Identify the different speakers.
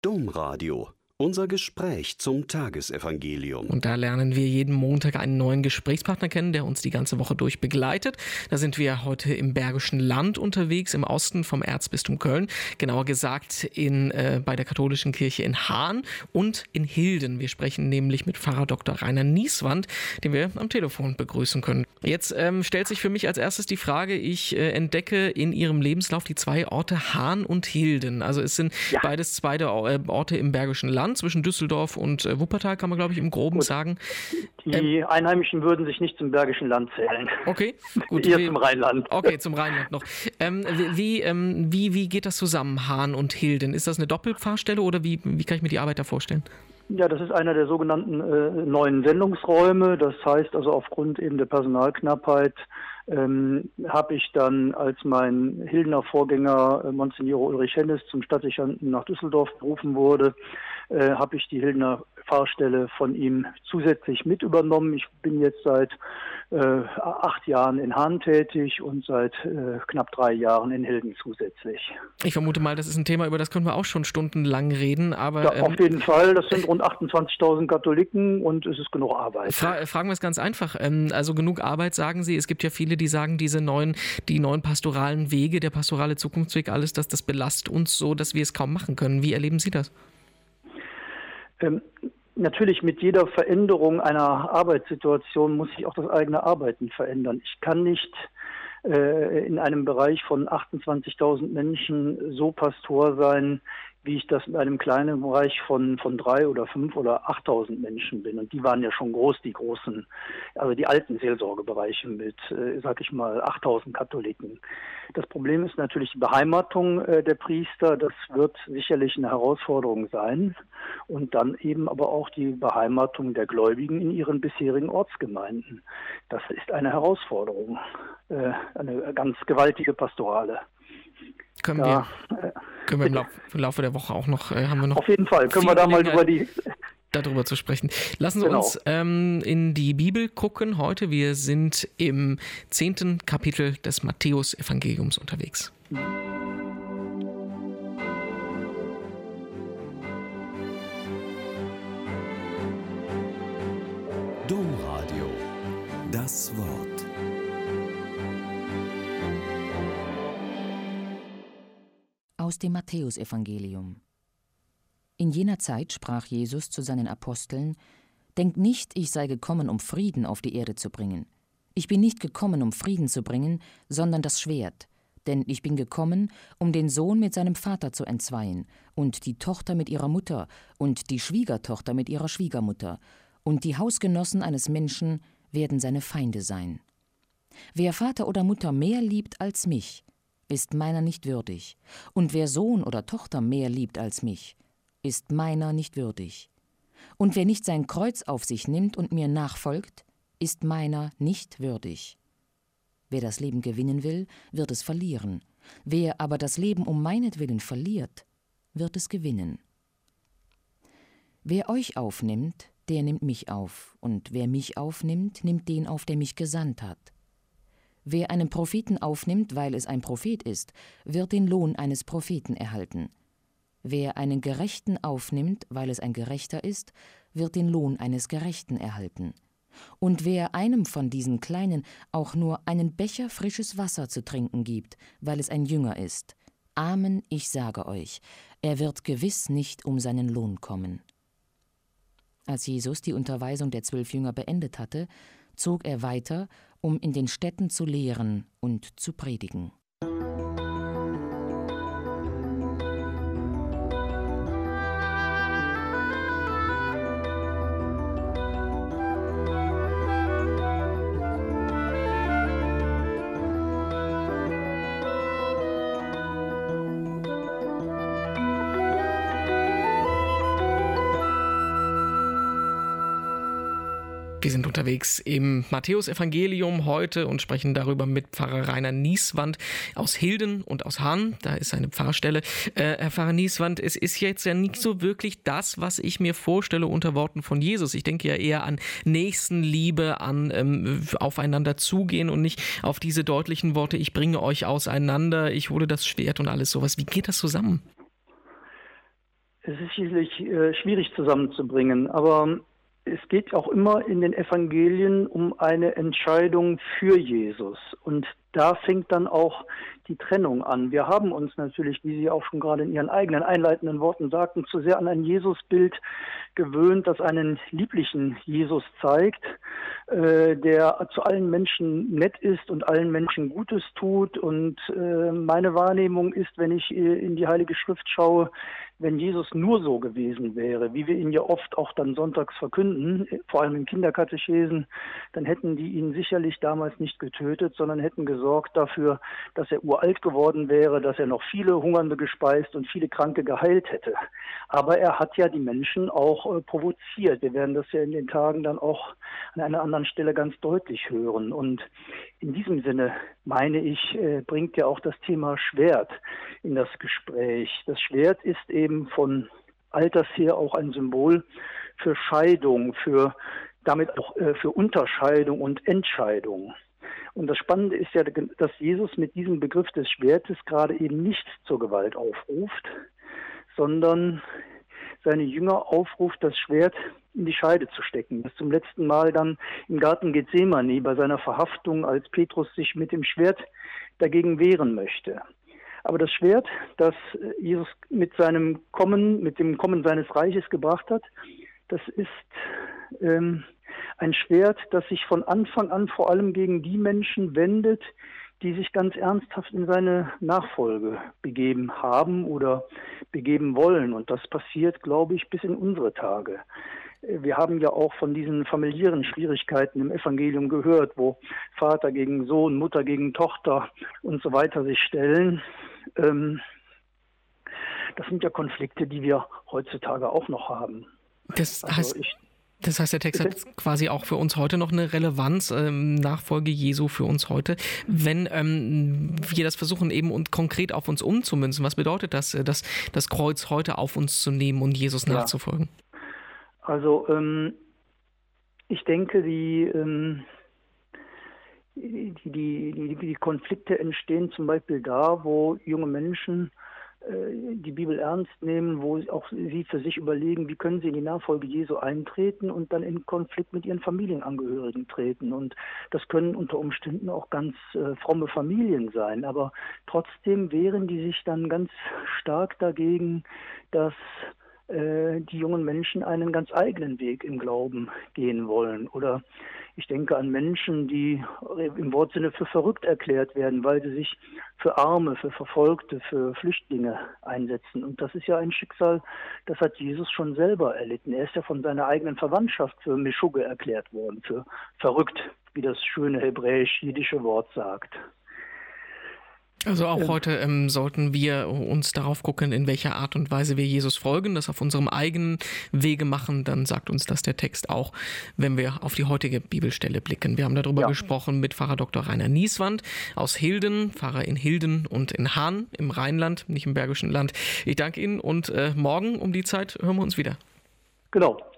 Speaker 1: Domradio. Unser Gespräch zum Tagesevangelium.
Speaker 2: Und da lernen wir jeden Montag einen neuen Gesprächspartner kennen, der uns die ganze Woche durch begleitet. Da sind wir heute im Bergischen Land unterwegs, im Osten vom Erzbistum Köln. Genauer gesagt bei der katholischen Kirche in Hahn und in Hilden. Wir sprechen nämlich mit Pfarrer Dr. Rainer Nieswand, den wir am Telefon begrüßen können. Jetzt stellt sich für mich als erstes die Frage, ich entdecke in Ihrem Lebenslauf die zwei Orte Hahn und Hilden. Also es sind beides zwei Orte im Bergischen Land. Zwischen Düsseldorf und Wuppertal, kann man, glaube ich, im Groben sagen.
Speaker 3: Die Einheimischen würden sich nicht zum Bergischen Land zählen.
Speaker 2: Okay, gut.
Speaker 3: Eher zum Rheinland.
Speaker 2: Okay, zum Rheinland noch. Wie geht das zusammen, Hahn und Hilden? Ist das eine Doppelpfarrstelle oder wie kann ich mir die Arbeit da vorstellen?
Speaker 3: Ja, das ist einer der sogenannten neuen Sendungsräume. Das heißt also aufgrund eben der Personalknappheit habe ich dann, als mein Hildener Vorgänger Monsignor Ulrich Hennes zum Stadtdechanten nach Düsseldorf berufen wurde, habe ich die Hildener Pfarrstelle von ihm zusätzlich mit übernommen. Ich bin jetzt seit 8 Jahren in Hahn tätig und seit knapp 3 Jahren in Hilden zusätzlich.
Speaker 2: Ich vermute mal, das ist ein Thema, über das können wir auch schon stundenlang reden. Aber
Speaker 3: ja, auf jeden Fall. Das sind rund 28.000 Katholiken und es ist genug Arbeit.
Speaker 2: Fragen wir es ganz einfach. Also genug Arbeit, sagen Sie. Es gibt ja viele, die sagen, die neuen pastoralen Wege, der pastorale Zukunftsweg, alles, das belastet uns so, dass wir es kaum machen können. Wie erleben Sie das?
Speaker 3: Natürlich, mit jeder Veränderung einer Arbeitssituation muss sich auch das eigene Arbeiten verändern. Ich kann nicht in einem Bereich von 28.000 Menschen so Pastor sein, wie ich das in einem kleinen Bereich von 3 oder 5 oder 8.000 Menschen bin. Und die waren ja schon groß, die großen, also die alten Seelsorgebereiche mit, sag ich mal, 8.000 Katholiken. Das Problem ist natürlich die Beheimatung der Priester. Das wird sicherlich eine Herausforderung sein. Und dann eben aber auch die Beheimatung der Gläubigen in ihren bisherigen Ortsgemeinden. Das ist eine Herausforderung, eine ganz gewaltige Pastorale.
Speaker 2: Können wir im Laufe der Woche auch noch, haben wir noch.
Speaker 3: Auf jeden Fall, können wir da mal
Speaker 2: darüber zu sprechen. Lassen Sie uns in die Bibel gucken heute. Wir sind im 10. Kapitel des Matthäus-Evangeliums unterwegs.
Speaker 1: Domradio. Das Wort.
Speaker 4: Aus dem Matthäusevangelium. In jener Zeit sprach Jesus zu seinen Aposteln: Denkt nicht, ich sei gekommen, um Frieden auf die Erde zu bringen. Ich bin nicht gekommen, um Frieden zu bringen, sondern das Schwert. Denn ich bin gekommen, um den Sohn mit seinem Vater zu entzweien, und die Tochter mit ihrer Mutter, und die Schwiegertochter mit ihrer Schwiegermutter, und die Hausgenossen eines Menschen werden seine Feinde sein. Wer Vater oder Mutter mehr liebt als mich, ist meiner nicht würdig. Und wer Sohn oder Tochter mehr liebt als mich, ist meiner nicht würdig. Und wer nicht sein Kreuz auf sich nimmt und mir nachfolgt, ist meiner nicht würdig. Wer das Leben gewinnen will, wird es verlieren. Wer aber das Leben um meinetwillen verliert, wird es gewinnen. Wer euch aufnimmt, der nimmt mich auf. Und wer mich aufnimmt, nimmt den auf, der mich gesandt hat. Wer einen Propheten aufnimmt, weil es ein Prophet ist, wird den Lohn eines Propheten erhalten. Wer einen Gerechten aufnimmt, weil es ein Gerechter ist, wird den Lohn eines Gerechten erhalten. Und wer einem von diesen Kleinen auch nur einen Becher frisches Wasser zu trinken gibt, weil es ein Jünger ist, Amen, ich sage euch, er wird gewiss nicht um seinen Lohn kommen. Als Jesus die Unterweisung der 12 Jünger beendet hatte, zog er weiter, um in den Städten zu lehren und zu predigen.
Speaker 2: Wir sind unterwegs im Matthäus-Evangelium heute und sprechen darüber mit Pfarrer Rainer Nieswand aus Hilden und aus Hahn. Da ist eine Pfarrstelle. Herr Pfarrer Nieswand, es ist jetzt ja nicht so wirklich das, was ich mir vorstelle unter Worten von Jesus. Ich denke ja eher an Nächstenliebe, an aufeinander zugehen und nicht auf diese deutlichen Worte, ich bringe euch auseinander, ich hole das Schwert und alles sowas. Wie geht das zusammen?
Speaker 3: Es ist sicherlich schwierig zusammenzubringen, aber es geht auch immer in den Evangelien um eine Entscheidung für Jesus. Und da fängt dann auch die Trennung an. Wir haben uns natürlich, wie Sie auch schon gerade in Ihren eigenen einleitenden Worten sagten, zu sehr an ein Jesusbild gewöhnt, das einen lieblichen Jesus zeigt, der zu allen Menschen nett ist und allen Menschen Gutes tut. Und meine Wahrnehmung ist, wenn ich in die Heilige Schrift schaue, wenn Jesus nur so gewesen wäre, wie wir ihn ja oft auch dann sonntags verkünden, vor allem in Kinderkatechesen, dann hätten die ihn sicherlich damals nicht getötet, sondern hätten gesorgt dafür, dass er uralt geworden wäre, dass er noch viele Hungernde gespeist und viele Kranke geheilt hätte. Aber er hat ja die Menschen auch provoziert. Wir werden das ja in den Tagen dann auch an einer anderen Stelle ganz deutlich hören. Und in diesem Sinne, meine ich, bringt ja auch das Thema Schwert in das Gespräch. Das Schwert ist eben von alters her auch ein Symbol für Scheidung, damit auch für Unterscheidung und Entscheidung. Und das Spannende ist ja, dass Jesus mit diesem Begriff des Schwertes gerade eben nicht zur Gewalt aufruft, sondern seine Jünger aufruft, das Schwert in die Scheide zu stecken. Das zum letzten Mal dann im Garten Gethsemane bei seiner Verhaftung, als Petrus sich mit dem Schwert dagegen wehren möchte. Aber das Schwert, das Jesus mit dem Kommen seines Reiches gebracht hat, das ist ein Schwert, das sich von Anfang an vor allem gegen die Menschen wendet, die sich ganz ernsthaft in seine Nachfolge begeben haben oder begeben wollen. Und das passiert, glaube ich, bis in unsere Tage. Wir haben ja auch von diesen familiären Schwierigkeiten im Evangelium gehört, wo Vater gegen Sohn, Mutter gegen Tochter und so weiter sich stellen. Das sind ja Konflikte, die wir heutzutage auch noch haben.
Speaker 2: Das heißt, der Text hat quasi auch für uns heute noch eine Relevanz, Nachfolge Jesu für uns heute. Wenn wir das versuchen, eben und konkret auf uns umzumünzen, was bedeutet das, das Kreuz heute auf uns zu nehmen und Jesus nachzufolgen?
Speaker 3: Also ich denke, die Konflikte entstehen zum Beispiel da, wo junge Menschen die Bibel ernst nehmen, wo auch sie für sich überlegen, wie können sie in die Nachfolge Jesu eintreten und dann in Konflikt mit ihren Familienangehörigen treten. Und das können unter Umständen auch ganz fromme Familien sein, aber trotzdem wehren die sich dann ganz stark dagegen, dass die jungen Menschen einen ganz eigenen Weg im Glauben gehen wollen. Oder ich denke an Menschen, die im Wortsinne für verrückt erklärt werden, weil sie sich für Arme, für Verfolgte, für Flüchtlinge einsetzen. Und das ist ja ein Schicksal, das hat Jesus schon selber erlitten. Er ist ja von seiner eigenen Verwandtschaft für Meschugge erklärt worden, für verrückt, wie das schöne hebräisch-jiddische Wort sagt.
Speaker 2: Also auch heute sollten wir uns darauf gucken, in welcher Art und Weise wir Jesus folgen, das auf unserem eigenen Wege machen. Dann sagt uns das der Text auch, wenn wir auf die heutige Bibelstelle blicken. Wir haben darüber gesprochen mit Pfarrer Dr. Rainer Nieswand aus Hilden, Pfarrer in Hilden und in Hahn im Rheinland, nicht im Bergischen Land. Ich danke Ihnen und morgen um die Zeit hören wir uns wieder.
Speaker 3: Genau.